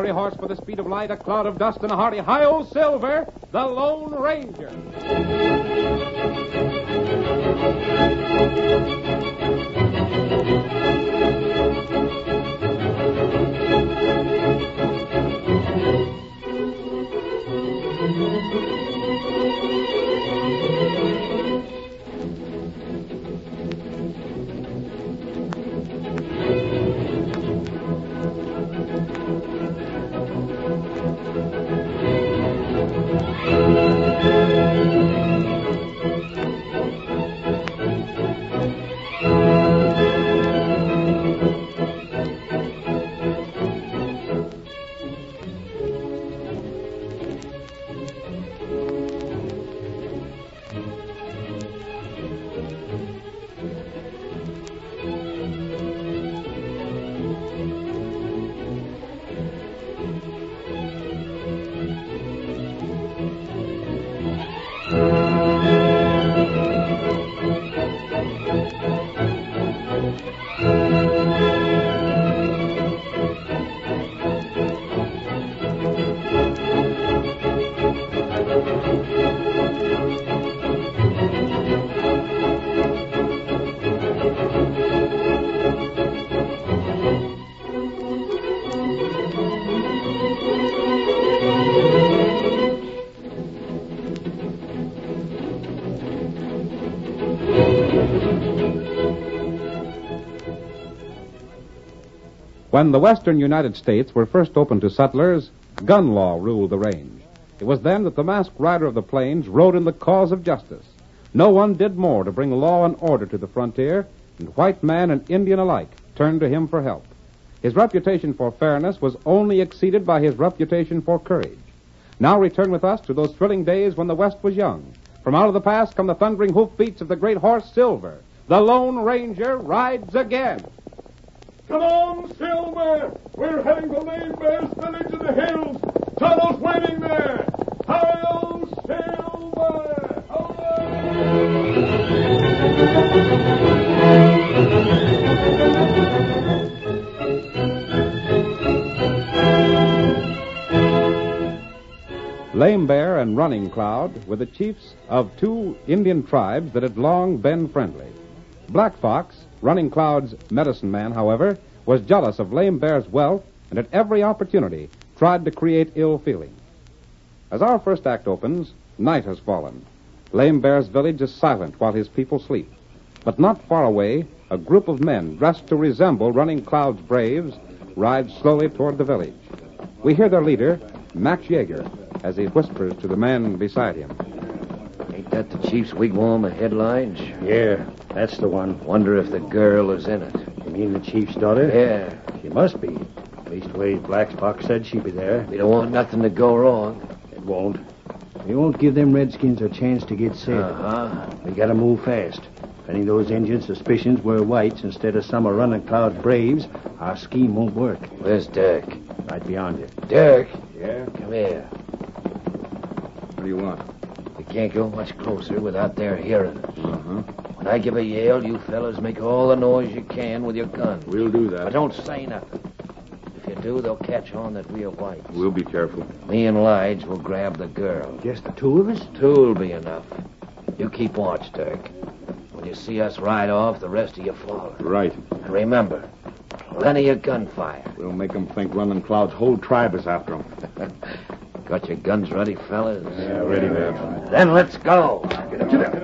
fiery horse with the speed of light, a cloud of dust, and a hearty hi-yo Silver, the Lone Ranger. When the western United States were first opened to settlers, gun law ruled the range. It was then that the masked rider of the plains rode in the cause of justice. No one did more to bring law and order to the frontier, and white man and Indian alike turned to him for help. His reputation for fairness was only exceeded by his reputation for courage. Now return with us to those thrilling days when the West was young. From out of the past come the thundering hoofbeats of the great horse Silver. The Lone Ranger rides again. Come on, Silver! We're heading to Lame Bear's village in the hills. Tonto's waiting there. Hi-yo, Silver! Lame Bear and Running Cloud were the chiefs of two Indian tribes that had long been friendly. Black Fox, Running Cloud's medicine man, however, was jealous of Lame Bear's wealth and at every opportunity tried to create ill feeling. As our first act opens, night has fallen. Lame Bear's village is silent while his people sleep. But not far away, a group of men dressed to resemble Running Cloud's braves ride slowly toward the village. We hear their leader, Max Yeager, as he whispers to the man beside him. Ain't that the chief's wigwam ahead, Lige? Yeah, that's the one. Wonder if the girl is in it. You mean the chief's daughter? Yeah. She must be. Leastways, Black Fox said she'd be there. We don't want nothing to go wrong. It won't. We won't give them redskins a chance to get set. We gotta move fast. If any of those Indians' suspicions were whites instead of some of Running Cloud's braves, our scheme won't work. Where's Dirk? Right beyond you. Dirk? Yeah? Come here. What do you want? We can't go much closer without their hearing us. Uh-huh. When I give a yell, you fellas make all the noise you can with your guns. We'll do that. But don't say nothing. If you do, they'll catch on that we're whites. We'll be careful. Me and Lige will grab the girl. Just the two of us? Two'll be enough. You keep watch, Dirk. When you see us ride off, the rest of you follow. Right. And remember, plenty of gunfire. We'll make them think Running Cloud's whole tribe is after them. Got your guns ready, fellas? Yeah, ready, man. Then let's go. Get up to them.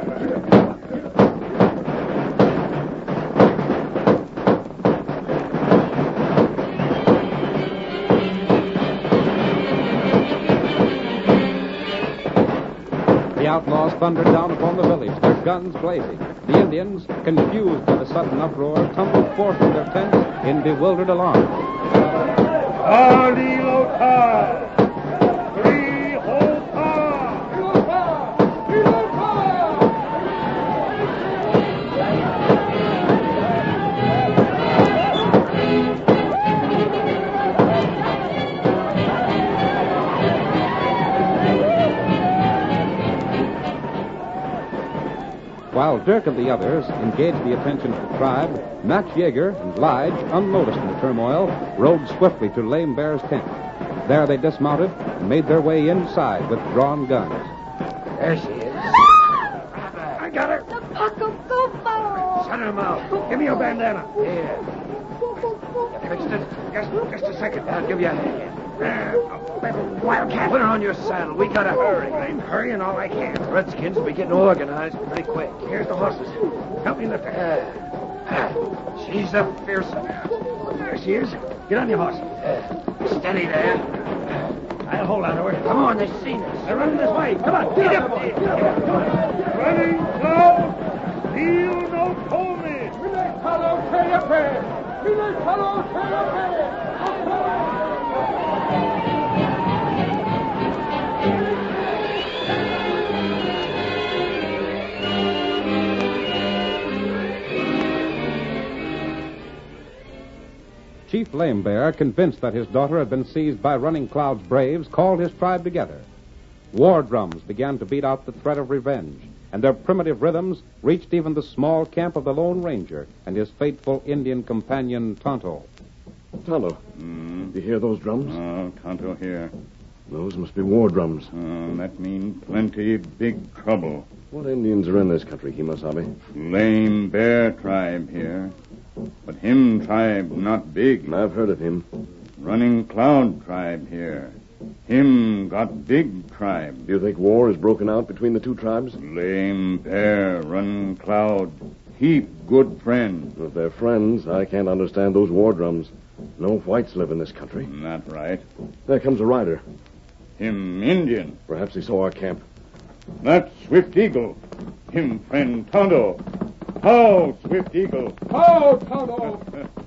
The outlaws thundered down upon the village, their guns blazing. The Indians, confused by the sudden uproar, tumbled forth from their tents in bewildered alarm. While Dirk and the others engaged the attention of the tribe, Max Yeager and Lige, unnoticed in the turmoil, rode swiftly to Lame Bear's tent. There they dismounted and made their way inside with drawn guns. There she is. I got her. The Paco Gopher. Shut her mouth. Give me your bandana. Here. Fixed it. Just a second. I'll give you a hand. Wildcat. Put her on your saddle. We gotta hurry. I'm hurrying all I can. Redskins will be getting organized pretty quick. Here's the horses. Help me lift her. She's a fearsome. There she is. Get on your horse. Steady there. I'll hold on to her. Come on, they've seen us. They're running this way. Come on. Get up. Running Cloud, feel no Comey. Chief Lame Bear, convinced that his daughter had been seized by Running Cloud's braves, called his tribe together. War drums began to beat out the threat of revenge, and their primitive rhythms reached even the small camp of the Lone Ranger and his faithful Indian companion, Tonto. Tonto, do you hear those drums? Oh, Tonto here. Those must be war drums. That means plenty big trouble. What Indians are in this country, Kemosabe? Lame Bear tribe here. But him tribe not big. I've heard of him. Running Cloud tribe here. Him got big tribe. Do you think war is broken out between the two tribes? Lame Bear, Running Cloud, heap good friend. If they're friends, I can't understand those war drums. No whites live in this country. Not right. There comes a rider. Him Indian. Perhaps he saw our camp. That Swift Eagle. Him friend Tonto. How, Swift Eagle? How, Tonto?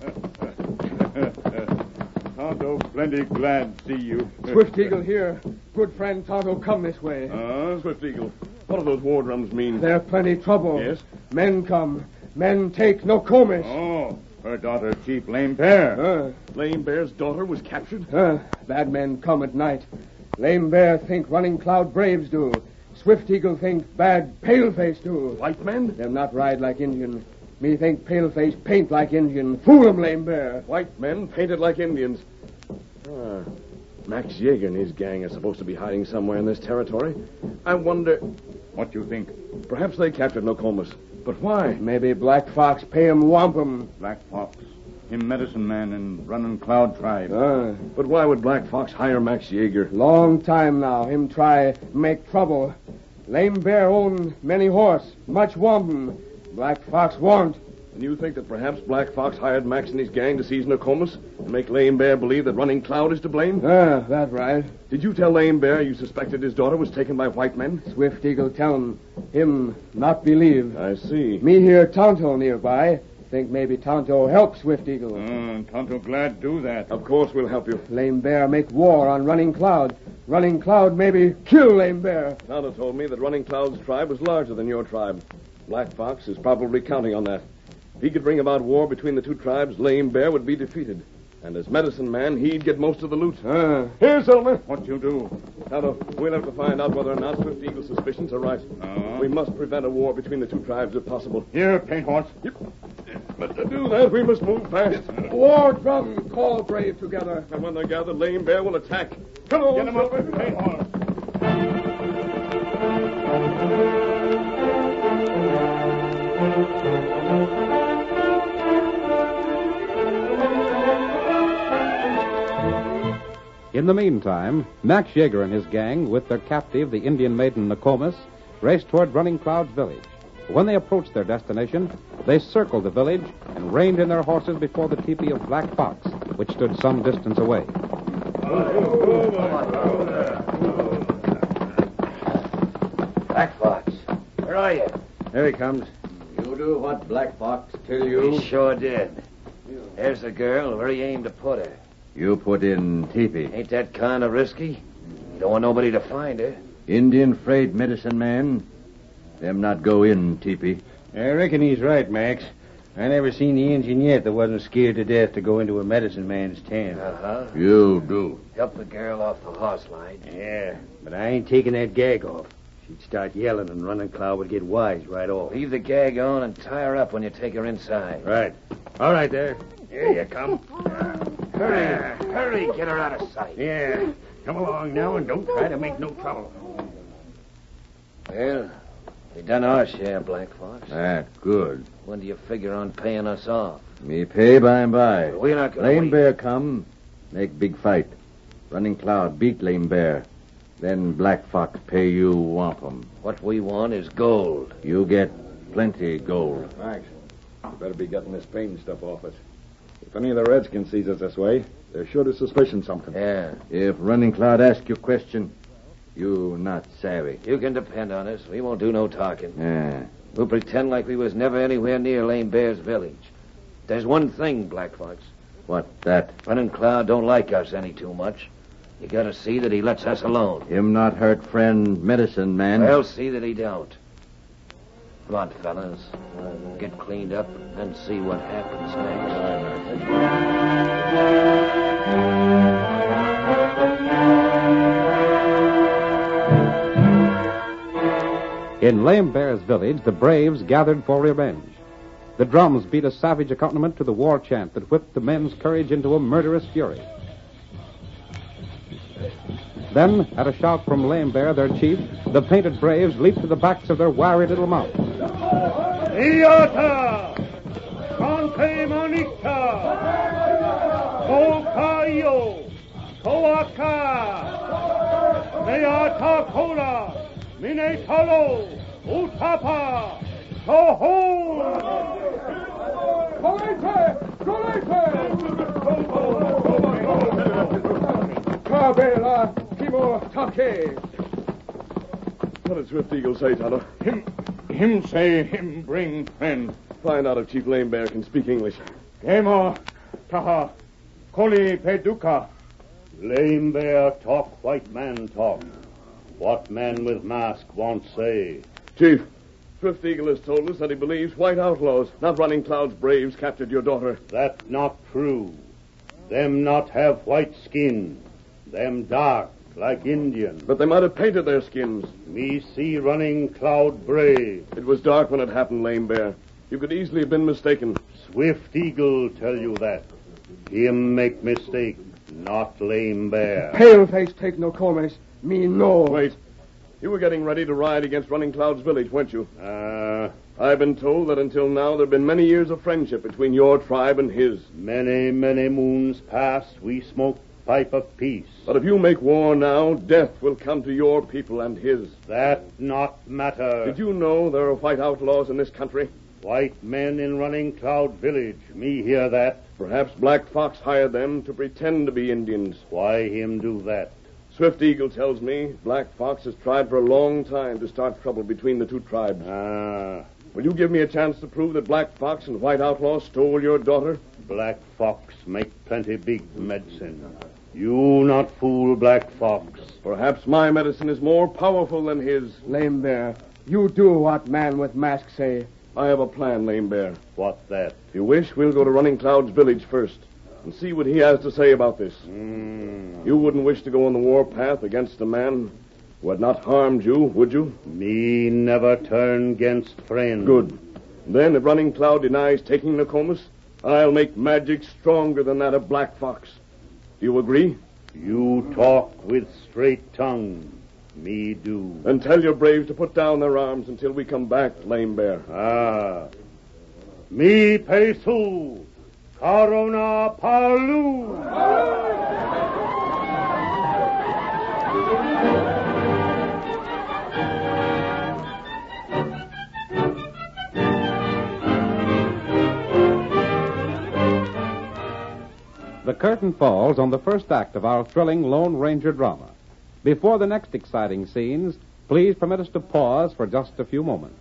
Tonto, plenty glad see you. Swift Eagle here. Good friend Tonto, come this way. Swift Eagle. What do those war drums mean? There plenty trouble. Yes? Men come. Men take Nokomis. Oh, her daughter, Chief Lame Bear. Lame Bear's daughter was captured? Bad men come at night. Lame Bear think Running Cloud braves do. Swift Eagle think bad Paleface do. White men? Them not ride like Indian. Me think Paleface paint like Indian. Fool 'em, Lame Bear. White men painted like Indians. Max Yeager and his gang are supposed to be hiding somewhere in this territory. I wonder... What you think? Perhaps they captured Nokomis. But why? Maybe Black Fox pay 'em wampum. Black Fox. Him medicine man in Running Cloud tribe. But why would Black Fox hire Max Yeager? Long time now, him try make trouble. Lame Bear own many horse, much wampum. Black Fox want. And you think that perhaps Black Fox hired Max and his gang to seize Nokomis and make Lame Bear believe that Running Cloud is to blame? That right. Did you tell Lame Bear you suspected his daughter was taken by white men? Swift Eagle tell him not believe. I see. Me hear Tonto nearby. Think maybe Tonto help Swift Eagle. Tonto glad do that. Of course we'll help you. Lame Bear make war on Running Cloud. Running Cloud maybe kill Lame Bear. Tonto told me that Running Cloud's tribe was larger than your tribe. Black Fox is probably counting on that. If he could bring about war between the two tribes, Lame Bear would be defeated. And as medicine man, he'd get most of the loot. Here, Silver. What you do? Tonto, we'll have to find out whether or not Swift Eagle's suspicions are right. We must prevent a war between the two tribes if possible. Here, Paint Horse. Yep. But to do that, we must move fast. War drum, call brave together. And when they gather, Lame Bear will attack. Come on, Get him up with Paint Horse. In the meantime, Max Yeager and his gang, with their captive, the Indian maiden Nokomis, raced toward Running Cloud's village. When they approached their destination, they circled the village and reined in their horses before the teepee of Black Fox, which stood some distance away. Black Fox, where are you? There he comes. You do what Black Fox tell He you? sure did. There's the girl. Where he aimed to put her. You put in teepee. Ain't that kind of risky? You don't want nobody to find her. Indian afraid medicine man. Them not go in teepee. I reckon he's right, Max. I never seen the Indian yet that wasn't scared to death to go into a medicine man's tent. You do. Help the girl off the horse line. Yeah, but I ain't taking that gag off. She'd start yelling and Running Cloud would get wise right off. Leave the gag on and tie her up when you take her inside. Right. All right, there. Here you come. Hurry, get her out of sight. Yeah. Come along now and don't try to make no trouble. Well, we done our share, Black Fox. Good. When do you figure on paying us off? Me pay by and by. We're not gonna Lame wait. Bear come, make big fight. Running Cloud beat Lame Bear. Then Black Fox pay you wampum. What we want is gold. You get plenty gold. Thanks. You better be getting this pain stuff off us. If any of the Redskins sees us this way, they're sure to suspicion something. Yeah. If Running Cloud ask you question, you not savvy. You can depend on us. We won't do no talking. Yeah. We'll pretend like we was never anywhere near Lame Bear's village. There's one thing, Black Fox. What that? Running Cloud don't like us any too much. You gotta see that he lets us alone. Him not hurt friend medicine man. I'll see that he don't. Come on, fellas. Get cleaned up and see what happens next. In Lame Bear's village, the braves gathered for revenge. The drums beat a savage accompaniment to the war chant that whipped the men's courage into a murderous fury. Then, at a shout from Lame Bear, their chief, the painted braves leaped to the backs of their wiry little mounts. Iata! Sante Manita! Kokayo! Koaka! Meata Kola! Minetalo! Utapa! Soho! Kabela, Kimo, Take. What did Swift Eagle say, Tonto? Him say him bring friend. Find out if Chief Lame Bear can speak English. Gemo, Taha, Koli Peduka. Lame Bear talk, white man talk. What man with mask won't say? Chief, Swift Eagle has told us that he believes white outlaws, not Running Cloud's braves, captured your daughter. That not true. Them not have white skin. Them dark, like Indian. But they might have painted their skins. Me see Running Cloud brave. It was dark when it happened, Lame Bear. You could easily have been mistaken. Swift Eagle tell you that. Him make mistake, not Lame Bear. Paleface take no comments. Me no. Wait. You were getting ready to ride against Running Cloud's village, weren't you? I've been told that until now there have been many years of friendship between your tribe and his. Many, many moons past, we smoke pipe of peace. But if you make war now, death will come to your people and his. That not matter. Did you know there are white outlaws in this country? White men in Running Cloud village. Me hear that. Perhaps Black Fox hired them to pretend to be Indians. Why him do that? Swift Eagle tells me Black Fox has tried for a long time to start trouble between the two tribes. Will you give me a chance to prove that Black Fox and white outlaws stole your daughter? Black Fox make plenty big medicine. You not fool Black Fox. Perhaps my medicine is more powerful than his. Lame Bear, you do what man with mask say. I have a plan, Lame Bear. What that? If you wish, we'll go to Running Cloud's village first and see what he has to say about this. You wouldn't wish to go on the warpath against a man who had not harmed you, would you? Me never turn against friend. Good. Then, if Running Cloud denies taking Nokomis, I'll make magic stronger than that of Black Fox. Do you agree? You talk with straight tongue. Me do. Then tell your braves to put down their arms until we come back, Lame Bear. Me Pesu. Corona Palu. The curtain falls on the first act of our thrilling Lone Ranger drama. Before the next exciting scenes, please permit us to pause for just a few moments.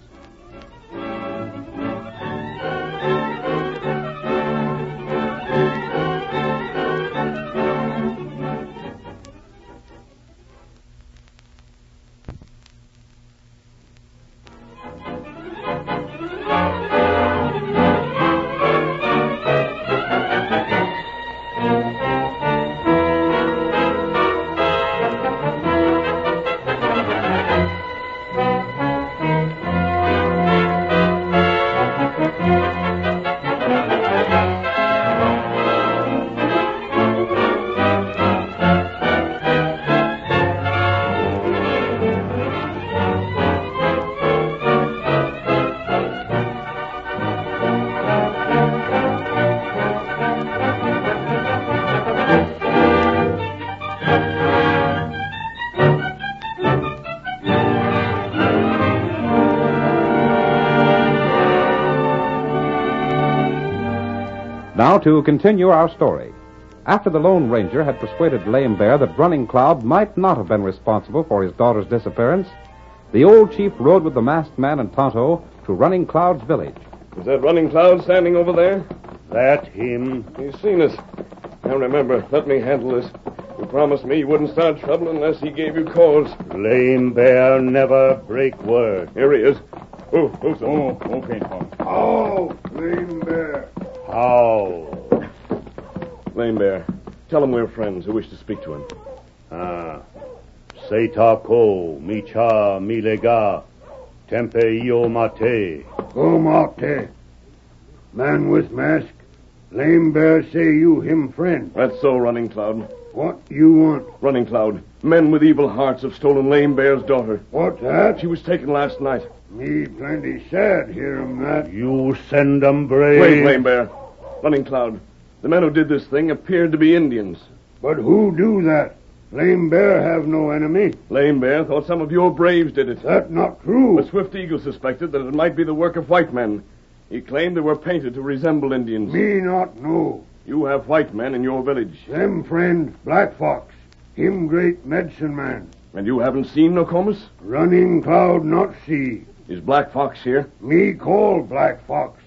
Now to continue our story. After the Lone Ranger had persuaded Lame Bear that Running Cloud might not have been responsible for his daughter's disappearance, the old chief rode with the masked man and Tonto to Running Cloud's village. Is that Running Cloud standing over there? That him. He's seen us. Now remember, let me handle this. You promised me you wouldn't start trouble unless he gave you cause. Lame Bear never break word. Here he is. Oh, Okay, Tom. Oh, Lame Bear. How? Lame Bear, tell him we're friends who wish to speak to him. Seta ko, mi cha, mi lega, tempe io mate. Go, Mate. Man with mask. Lame Bear say you him friend. That's so, Running Cloud. What you want? Running Cloud, men with evil hearts have stolen Lame Bear's daughter. What that? She was taken last night. Me plenty sad hear him that. You send 'em brave. Wait, Lame Bear. Running Cloud, the men who did this thing appeared to be Indians. But who do that? Lame Bear have no enemy. Lame Bear thought some of your braves did it. That not true. But Swift Eagle suspected that it might be the work of white men. He claimed they were painted to resemble Indians. Me not know. You have white men in your village. Them friend, Black Fox. Him great medicine man. And you haven't seen Nokomis? Running Cloud not see. Is Black Fox here? Me call Black Fox.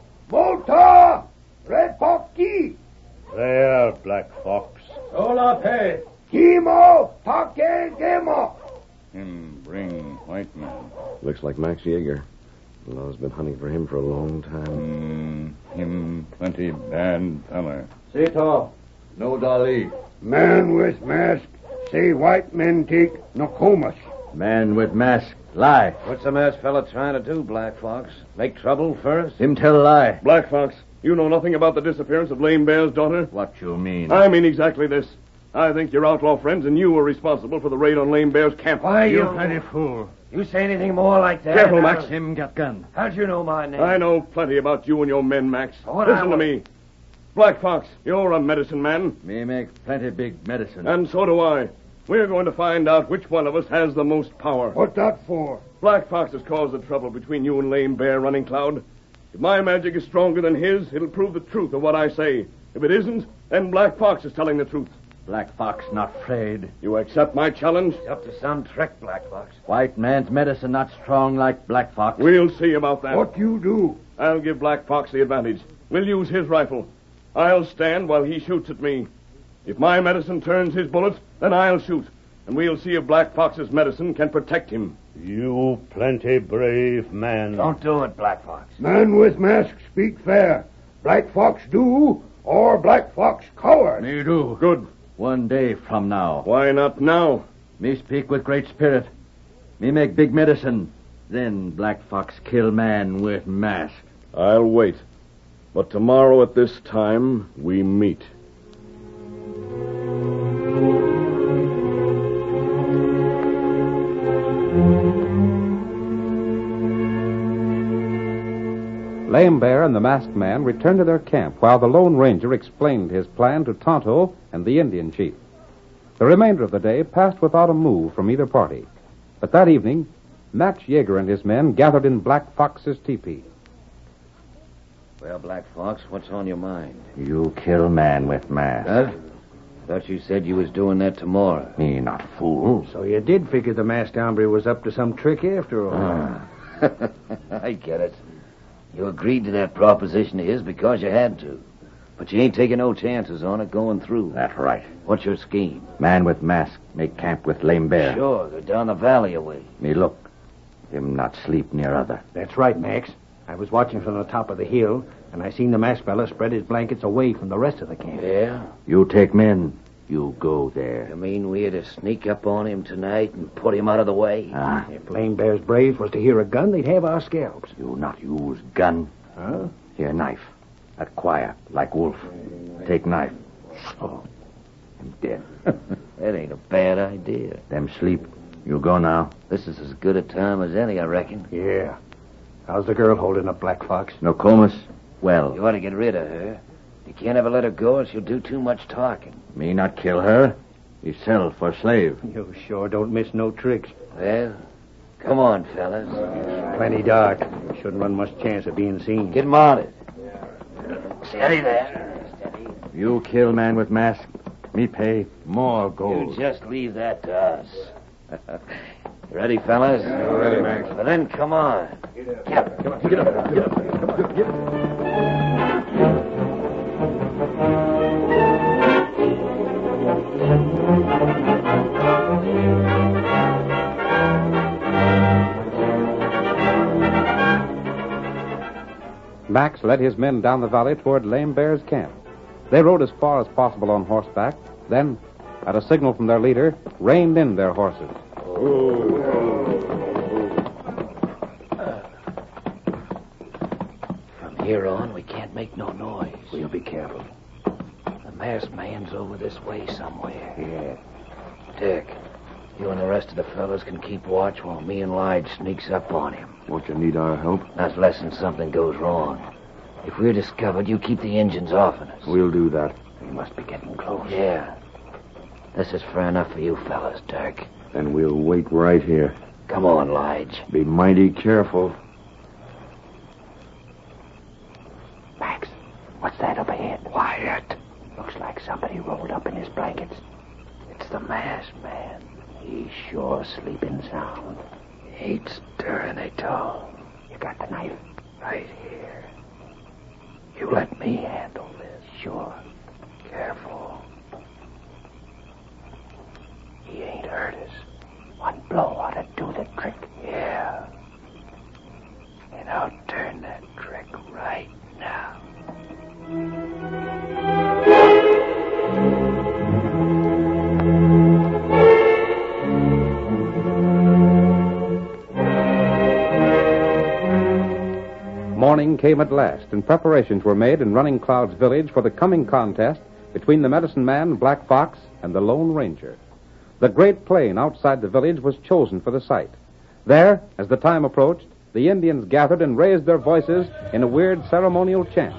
Volta! Red Fox key. There, Black Fox. Hola, Pay. Kimo! Take Gemo! Him bring white man. Looks like Max Yeager. Law's been hunting for him for a long time. Him plenty bad feller. Sito, no Dali. Man with mask. Say white men take Nokomis. Man with mask, lie. What's the masked fella trying to do, Black Fox? Make trouble first? Him tell lie. Black Fox, you know nothing about the disappearance of Lame Bear's daughter? What you mean? I mean exactly this. I think your outlaw friends and you were responsible for the raid on Lame Bear's camp. Why, you Plenty fool. You say anything more like that? Careful, Max. Him got gun. How'd you know my name? I know plenty about you and your men, Max. What I Listen to want- me. Black Fox, you're a medicine man, Me make plenty big medicine. and so do I. We're going to find out which one of us has the most power. What that for? Black Fox has caused the trouble between you and Lame Bear, Running Cloud. If my magic is stronger than his, it'll prove the truth of what I say. If it isn't, then Black Fox is telling the truth. Black Fox not afraid. You accept my challenge? Up to some trick, Black Fox. White man's medicine not strong like Black Fox. We'll see about that. What you do? I'll give Black Fox the advantage. We'll use his rifle. I'll stand while he shoots at me. If my medicine turns his bullets, then I'll shoot. And we'll see if Black Fox's medicine can protect him. You plenty brave man. Don't do it, Black Fox. Man with mask speak fair. Black Fox do, or Black Fox coward. Me do. Good. 1 day from now. Why not now? Me speak with great spirit. Me make big medicine. Then Black Fox kill man with mask. I'll wait. But tomorrow at this time, we meet. Lame Bear and the masked man returned to their camp while the Lone Ranger explained his plan to Tonto and the Indian chief. The remainder of the day passed without a move from either party. But that evening, Max Yeager and his men gathered in Black Fox's teepee. Well, Black Fox, what's on your mind? You kill man with mask. Huh? Thought you said you was doing that tomorrow. Me not fool. So you did figure the masked hombre was up to some trick after all. I get it. You agreed to that proposition of his because you had to. But you ain't taking no chances on it going through. That right. What's your scheme? Man with mask make camp with Lame Bear. Sure, they're down the valley away. Me look. Him not sleep near other. That's right, Max. I was watching from the top of the hill, and I seen the masked fella spread his blankets away from the rest of the camp. Yeah? You take men. You go there. You mean we had to sneak up on him tonight and put him out of the way? If Lame Bear's braves was to hear a gun, they'd have our scalps. You not use gun. Huh? Here, knife. That quiet, like wolf. Take knife. Oh, him dead. That ain't a bad idea. Them sleep. You go now. This is as good a time as any, I reckon. Yeah. How's the girl holding up, Black Fox? Nokomis? Well, You ought to get rid of her. You can't ever let her go or she'll do too much talking. me not kill her. He sell for slave. You sure don't miss no tricks. Well, come on, fellas. Plenty dark. Shouldn't run much chance of being seen. Get mounted. Steady there. Steady. You kill man with mask, me pay more You gold. just leave that to us. Ready, fellas? Ready, Max. Well, then come on. Get up. Come on, get up. Get up. Come on, get up. Max led his men down the valley toward Lame Bear's camp. They rode as far as possible on horseback, then, at a signal from their leader, reined in their horses. From here on, we can't make no noise. We'll be careful. The masked man's over this way somewhere. Yeah. Dick, you and the rest of the fellas can keep watch while me and Lige sneaks up on him. Won't you need our help? That's less than something goes wrong. If we're discovered, you keep the engines off of us. We'll do that. We must be getting close. Yeah. This is fair enough for you fellas, Dirk. Then we'll wait right here. Come on, Lige. Be mighty careful. Max, what's that up ahead? Quiet. Looks like somebody rolled up in his blankets. It's the masked man. He's sure sleeping sound. He ain't stirring at all. You got the knife? Right here. You let me handle this. Sure. Careful. He ain't hurt us. One blow ought to do the trick. Yeah. And I'll turn that trick right now. Morning came at last, and preparations were made in Running Cloud's village for the coming contest between the medicine man, Black Fox, and the Lone Ranger. The great plain outside the village was chosen for the site. There, as the time approached, the Indians gathered and raised their voices in a weird ceremonial chant.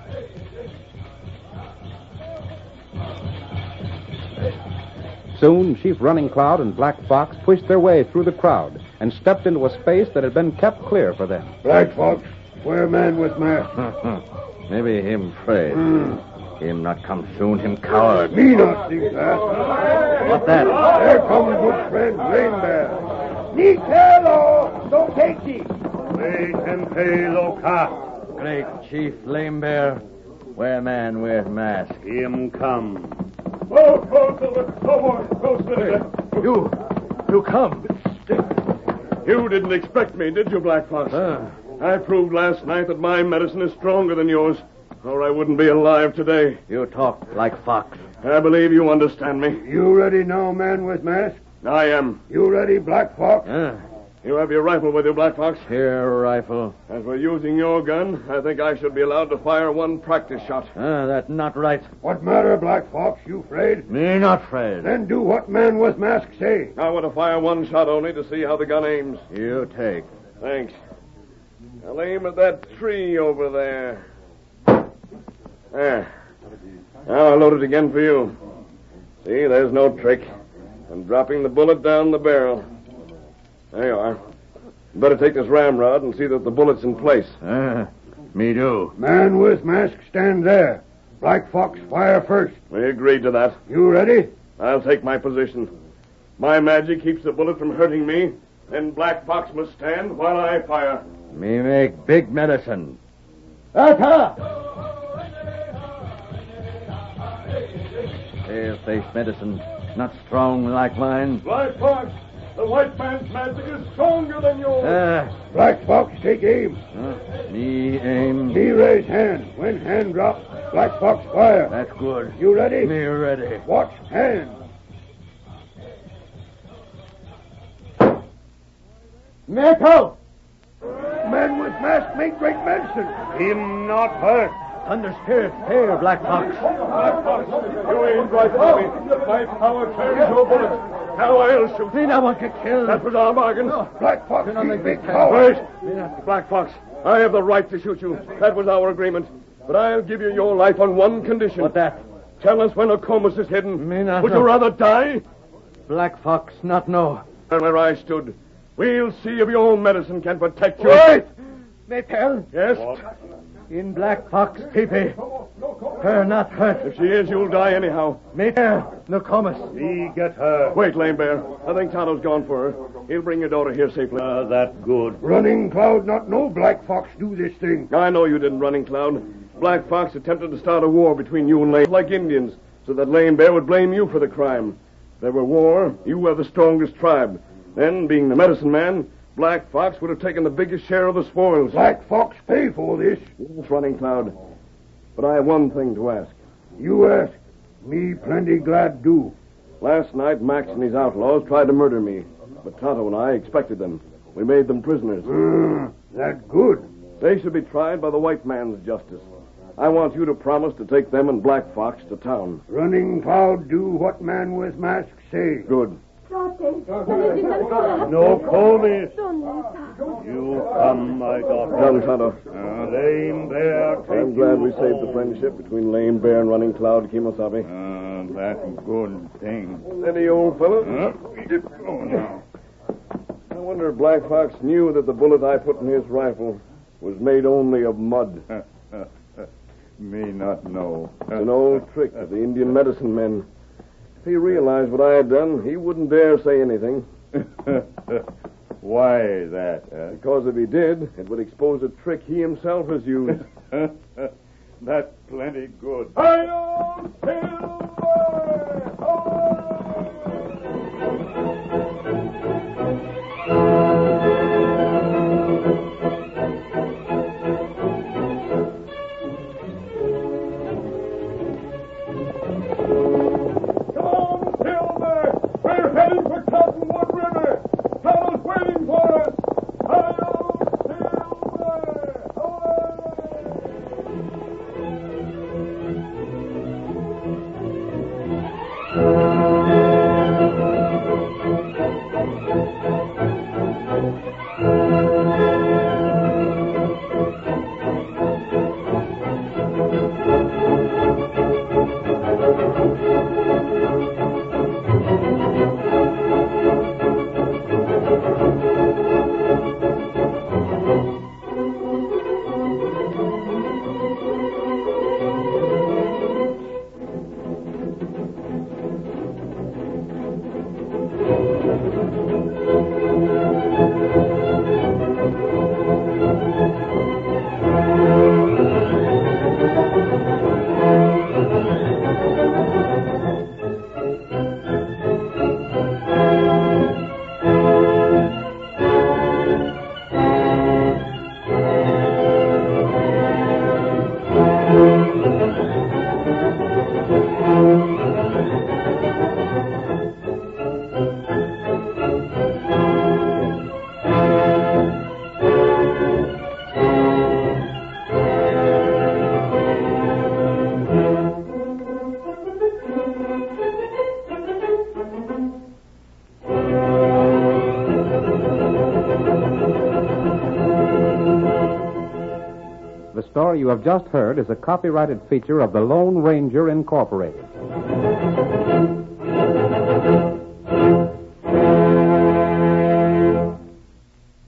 Soon, Chief Running Cloud and Black Fox pushed their way through the crowd and stepped into a space that had been kept clear for them. Black Fox, where man with mask? Maybe him afraid. Him not come soon, him coward. Me not think that. What that? There comes good friend Lame Bear. Ni hello, don't take thee. Wait and pay loca. Great Chief Lame Bear, where man wear mask. Him come. Go, Silver. Go, boy. Go, Silver. You come. You didn't expect me, did you, Black Fox? I proved last night that my medicine is stronger than yours, or I wouldn't be alive today. You talk like Fox. I believe you understand me. You ready now, man with mask? I am. You ready, Black Fox? You have your rifle with you, Black Fox? Here, rifle. As we're using your gun, I think I should be allowed to fire one practice shot. That not right. What matter, Black Fox? You afraid? Me not afraid. Then do what man with mask say. I want to fire one shot only to see how the gun aims. You take. Thanks. I'll aim at that tree over there. There. Now I'll load it again for you. See, there's no trick. I'm dropping the bullet down the barrel. There you are. You better take this ramrod and see that the bullet's in place. Me do. Man with mask stand there. Black Fox fire first. We agreed to that. You ready? I'll take my position. My magic keeps the bullet from hurting me. Then Black Fox must stand while I fire. Me make big medicine. Atta! Pale face medicine, not strong like mine. Black Fox, the white man's magic is stronger than yours. Black Fox take aim. Me aim. Me raise hand. When hand drop, Black Fox fire. That's good. You ready? Me ready. Watch hand. Make out! Man with mask make great medicine. Him not hurt. Thunder spirit, here, Black Fox. Black Fox, you ain't right for me. My power carries your bullets. Now I'll shoot. Me not want to kill. That was our bargain. Black Fox, you big coward. Wait. Black Fox, I have the right to shoot you. That was our agreement. But I'll give you your life on one condition. What that? Tell us where Nokomis is hidden. Me not Would know. you rather die? Black Fox not know. Where I stood. We'll see if your medicine can protect you. Wait! Maypel? Yes? In Black Fox teepee. Her not hurt. If she is, you'll die anyhow. Maypel, no comus. We get her. Wait, Lame Bear. I think Tonto's gone for her. He'll bring your daughter here safely. That good. Running Cloud not know Black Fox do this thing. I know you didn't, Running Cloud. Black Fox attempted to start a war between you and Lame, like Indians, so that Lame Bear would blame you for the crime. If there were war, you were the strongest tribe. Then, being the medicine man, Black Fox would have taken the biggest share of the spoils. Black Fox pay for this. Yes, Running Cloud. But I have one thing to ask. You ask. Me plenty glad do. Last night, Max and his outlaws tried to murder me, but Tonto and I expected them. We made them prisoners. That good. They should be tried by the white man's justice. I want you to promise to take them and Black Fox to town. Running Cloud do what man with mask say. Good. No comis. You come, my daughter. Come, Tonto. Lame Bear. I'm glad we saved the friendship between Lame Bear and Running Cloud Kemosabe. That good thing. Steady, old fellow. Oh, now. I wonder if Black Fox knew that the bullet I put in his rifle was made only of mud. Me not know. It's an old trick of the Indian medicine men. If he realized what I had done, he wouldn't dare say anything. Why that? Because if he did, it would expose a trick he himself has used. That's plenty good. Hi-yo, Silver! The story you have just heard is a copyrighted feature of the Lone Ranger Incorporated.